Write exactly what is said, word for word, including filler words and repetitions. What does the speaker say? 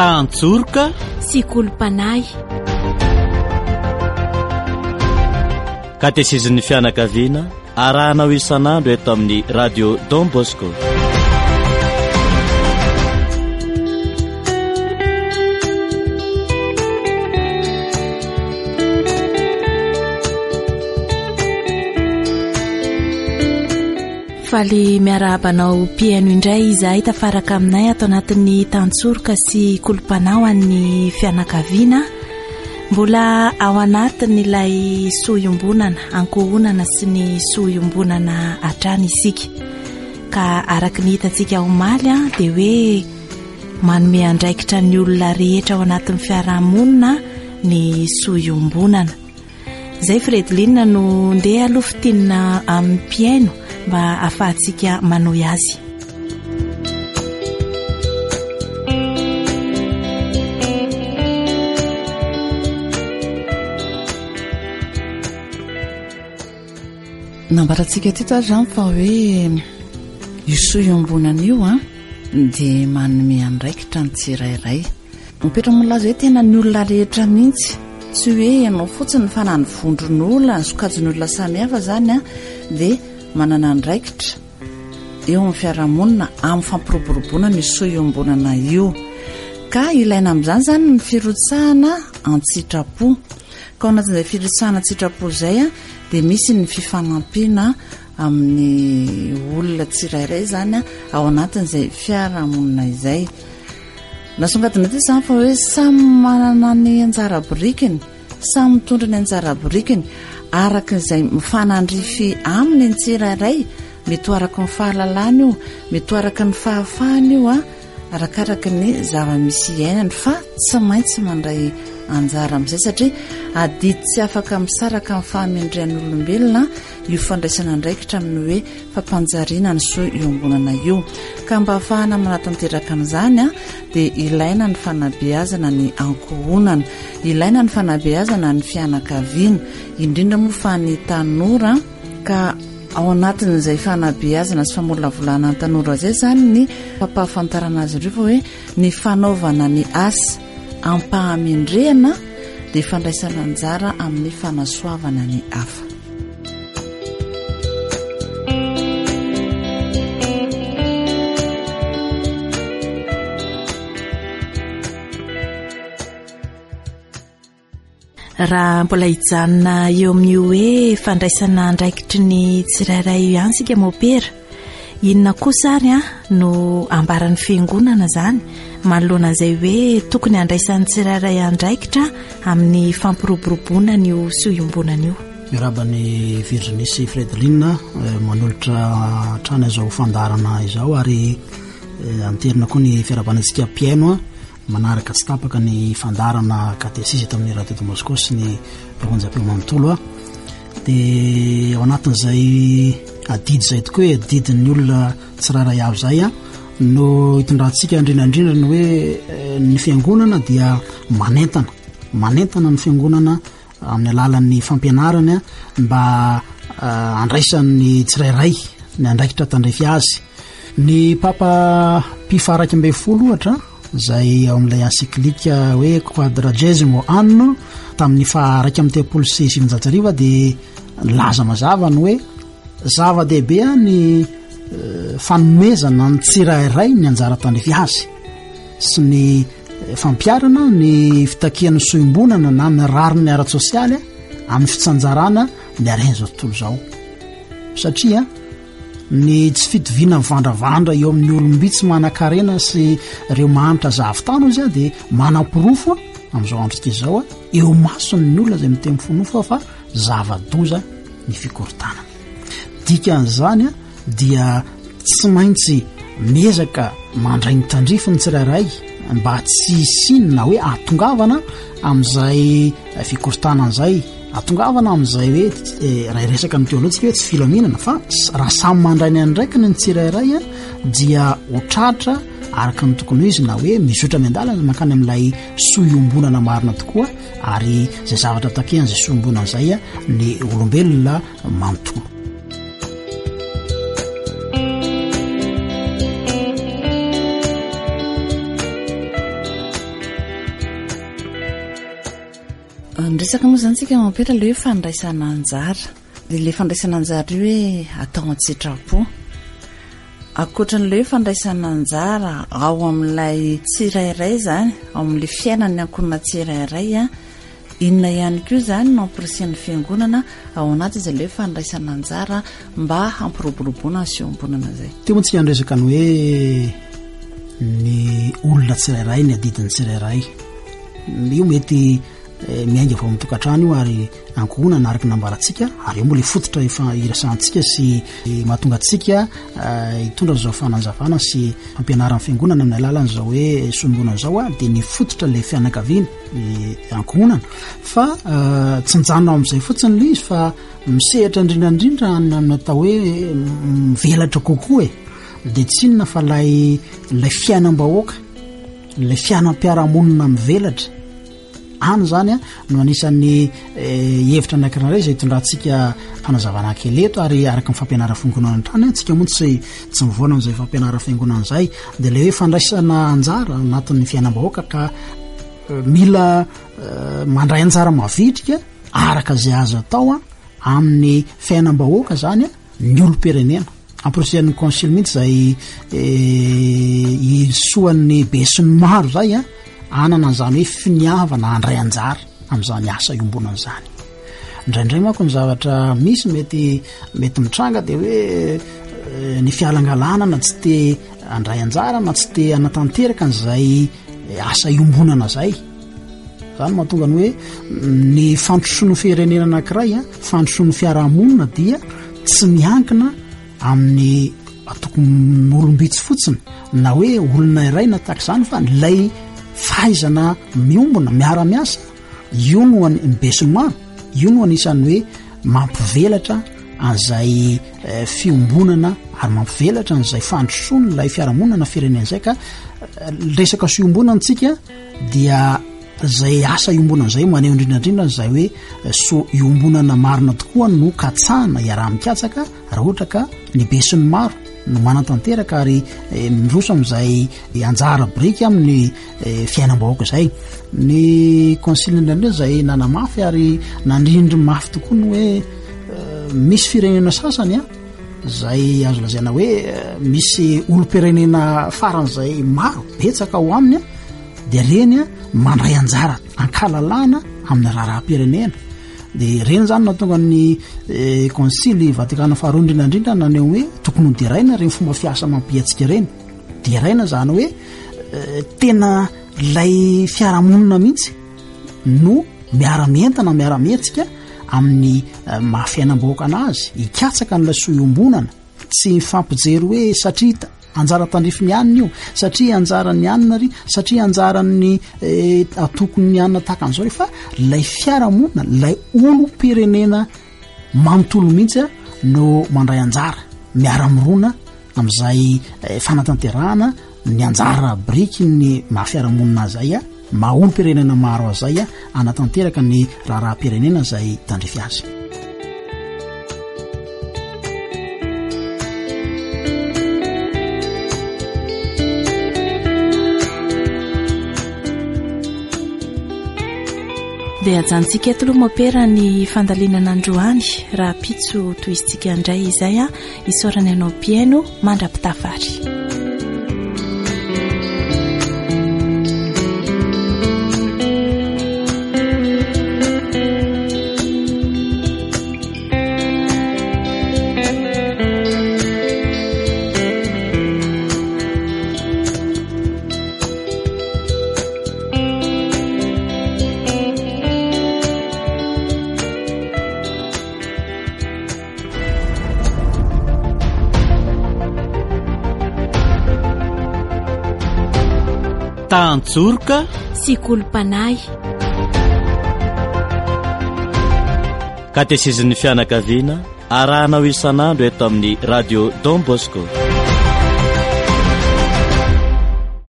tantsorika sy kolompanay. Katezizin'ny fianakaviana arahanao isan'andro eto amin'ny radio Don Bosco. Faly miarabanao piano indray izahay tafaraka aminay ato anatin'ny tantsorika sy kolompanao an'ny fianakaviana. Mbola ao anatin'ilay sohiombonana, ankohonana sy ny sohiombonana hatrany isika. Ka araka ny hitantsika omaly dia hoe manome andraikitra ny olona rehetra ao anatin'ny fiarahamonina ny sohiombonana. Zay Fredlina no ndeha alofitinina amin'ny piano mba afahantsika manohy azy. Nambarantsika teto ary zany fa hoe io sohiombonana io a dia manome andraikitra ny tsirairay. Mipetra milaza hoe tena ny olona rehetra mihitsy, tsy hoe ianao fotsiny fa na ny vondron'olona ny sokajin'olona samihafa zany a dia manana andraikitra eo amin'ny fiarahamonina amin'ny fampiroboroboana ny sohiombonana io. Ka ilaina amin'izany zany ny firotsahana an-tsitrapo. Ka ao anatin'izay firotsahana an-tsitrapo izay a dia misy ny fifanampiana amin'ny olona tsirairay zany a ao anatin'izay fiarahamonina izay. Nasongadina ty zany fa hoe samy manana ny anjara birikiny, samy mitondra ny anjara birikiny araka izay mifanandrify aminy ny tsirairay, mety araka ny fahalalana io, mety araka ny fahafahana io a arakaraka ny zava-misy iainany, fa tsy maintsy mandray anjara amin'izay satria adidy tsy afaka misaraka amin'ny fahamendrehan'ny olombelona io fandraisana andraikitra amin'ny hoe fampanjariana ny sohiombonana io. Ka mba ahafahana manatanteraka an'izany a dia ilaina ny fanabeazana ny ankohonana, ilaina ny fanabeazana ny fianakaviana, indrindra moa fa ny tanora. Ka ao anatin'izay fanabeazana sy famolavolana ny tanora zay zany ny fampahafantarana azy ireo fa hoe ny fanaovana ny asa ampahamendrehana dia fandraisana anjara amin'ny fanasoavana ny hafa. Raha mbola hijanona eo amin'io hoe fandraisana andraikitry ny tsirairay ihany sika mopera, inona kosa ary a no ambaran'ny fiangonana zany manoloana izay hoe tokony andraisan'ny tsirairay andraikitra amin'ny fampiroboroboana ny sohiombonana io. Miarabany Virginie Fredlina manolotra trany izao fandarana izao ary anterina koa ny fiarabanantsika piano manaraka tsy tapaka ny fandarana katesisy eto amin'ny radio Don Bosco sy ny mpiarahonjam-peo manontolo a. Dia ao anatin'izay adidy zay tokoa hoe adidin'ny olona tsirairay avy zay a no hitondrantsika indrindrandrindra ny hoe ny fiangonana dia manentana manentana ny fiangonana amin'ny alalan'ny fampianarana mba andraisan'ny tsirairay ny andraikitra tandrefy azy. Ny papa mpifaraky ambin'ny folo ohatra zay ao amin'ilay encyclique hoe quadragesimo anno tamin'ny faha raika amby telopolo sy sivinjato arivo dia laza mazava ny hoe zava-dehibe ny fanomezana ny tsirairay ny anjara tandrefy azy sy ny fampiarana ny fitakian'ny sohiombonana na ny rariny ara-tsosialy amin'ny fitsanjarana ny arainy zao tontolo zao, satria ny tsy fitoviana mivandravandra eo amin'ny olombitsy manan-karena sy ireo mahanitra zavitano izy a dia manam-pirofo amin'izao androtsika izao a eo mason'ny olona izay miteny fonofo fa zava-doza ny fikorontanana. Dikan'izany a dia tsy maintsy miezaka mandray ny tandrify ny tsirairay mba tsy sinina hoe atongavana amin'izay fikorontanana izay, atongavana amin'izay hoe raha resaka ny teolotsika hoe tsy filaminana, fa raha samy mandray ny andraikiny ny tsirairay a dia hotratra araka ny tokony izy na hoe mizotra miandalana mankany amin'ilay sohiombonana marina tokoa ary zay zavatra takehany zay sohiombonana izay a ny olombelona manontolo. resaka moa zany tsika mampera le hoe fandraisana anjara de le fandraisana anjara io hoe atao an-tsitrapo akoatran'le hoe fandraisana anjara ao amin'ilay tsirairay zany ao amin'le fiainany ankonina tsirairay a inona ihany koa zany no ampirisian'ny fiangonana ao anaty izay le hoe fandraisana anjara mba hampiroboroboana sy ombonana zay teo moa tsika andresaka ny hoe ny olona tsirairay ny adidiny tsirairay io mety miainga vao mitokantrano io ary ankohonana araka nambarantsika ary io moa le fototra efa irasantsika sy mahatonga atsika hitondra zao fananjavana sy fampianaran'ny fiangonana amin'ny alalany zao hoe sombonana zao a de ny fototra le fianakaviana ankohonana fa tsy mijanona amin'izay fotsiny le izy fa misehatra indrindrandrindra amin'ny atao hoe mivelatra kokoa e de tsy inona fa lay lay fiainam-bahoaka lay fiainam-piarahamonina mivelatra any zany a no anisan'ny hevitra anankiray zay hitondrantsika fanazavana kely eto ary araka ny fampianarana fiangonana trany antsika moa tsy tsy mivoana amin'izay fampianarana fiangonana zay de le hoe fandraisana anjara anatin'ny fiainam-bahoaka ka mila mandray anjara mavitrika araka zay azo atao a amin'ny fiainam-bahoaka zany a ny olom-pirenena amprosian'ny konsily mihitsy zay isoan'ny besin'ny maro zay a anana n'izany hoe finiavana andray anjara amin'izany asa iombonana zany indraindray manko ny zavatra misy mety mety mitranga de hoe ny fialangalana na tsy te andray anjara na tsy te anatanteraka n'izay asa iombonana zay zany mahatonga ny hoe ny fandrosoan'ny firenena anankiray a fandrosoan'ny fiarahamonina dia tsy miankina amin'ny atokony olombitsy fotsiny na hoe olona iray na tahaka izany fa nylay fahaizana miombona miara-miasa io no ny besiny maro io no anisan'ny hoe mampivelatra an'izay fiombonana ary mampivelatra an'izay fandrosoana lay fiarahamonina firenena zay ka resaka siombonana antsika dia zay asa iombonana zay maneho indrindrandrindra zay hoe so iombonana marina tokoa no katsahana iaraha-mikatsaka raha ohatra ka ny besiny maro no manatanteraka ary miroso amin'izay anjara briky amin'ny fiainam-bahoaka zay ny konsily indrindra zay nanamafy ary nandrindry mafy tokoa no hoe misy firenena sasany a zay azo lazaina hoe misy olom-pirenena faran'izay maro betsaka ao aminy a de reny a mandray anjara ankalalana amin'ny raharaha-pirenena de reny zany natonga ny konsily vatikana faharoa indrindrandrindra naneo hoe tokony ho diraina reny fomba fiasa mampiatsika reny diraina zany hoe tena lay fiarahamonina mihitsy no miara-mientana miara-mietsika amin'ny mahafiainam-bahoaka anazy hikatsaka n'ilay soiombonana tsy mifampijery hoe satria anjara tandrifiny anina io satria anjarany anina ry satria anjarany atokony anina tahaka an'izao ry fa lay fiarahamonina lay olom-pirenena manontolo mihitsy a no mandray anjara miara-mirona amin'izay fanatanterahana ny anjara briky ny mahafiarahamonina zay a maha olom-pirenena maro azay a anatanteraka ny raharaha-pirenena zay tandrify azy dia ajantsika etoloha mapera ny fandalinana androany raha pitso toizintsika indray izay a isorany anao piaino mandrapitafary tantsorika sy kolompanay katesezin'ny fianakaviana arahanao isan'andro eto amin'ny radio Don Bosco